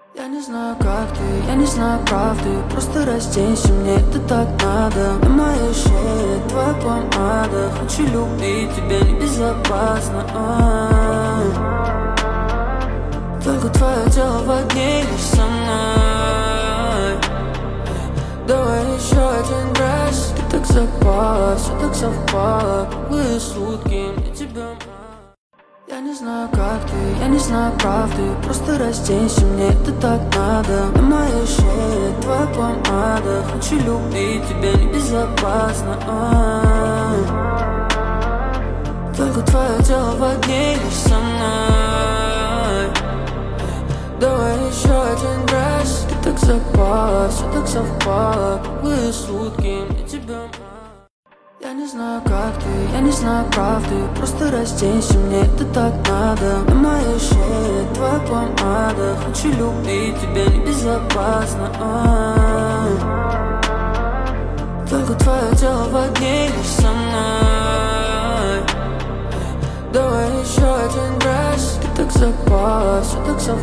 Я не знаю, как ты, я не знаю правды. Просто разденься, мне это так надо. На моей шее твоя помада. Хочу любить тебя небезопасно. Только твое тело в огне лишь со мной. Давай еще один раз. Ты так запала, все так совпало. Круглые сутки, мне тебя мало. Я не знаю, как ты, я не знаю правды. Просто разденься, мне это так надо. На моей шее твоя помада. Хочу любить тебя небезопасно. Только твое тело в огне лишь со мной. Давай еще один раз. Ты так запала, все так совпало. Круглые сутки, мне тебя мало. Я не знаю, как ты, я не знаю правды. Просто разденься, мне это так надо. На моей шее твоя помада. Хочу любить тебя небезопасно. Только твое тело в огне лишь со мной. Давай еще один раз. Ты так запала, все так совпало.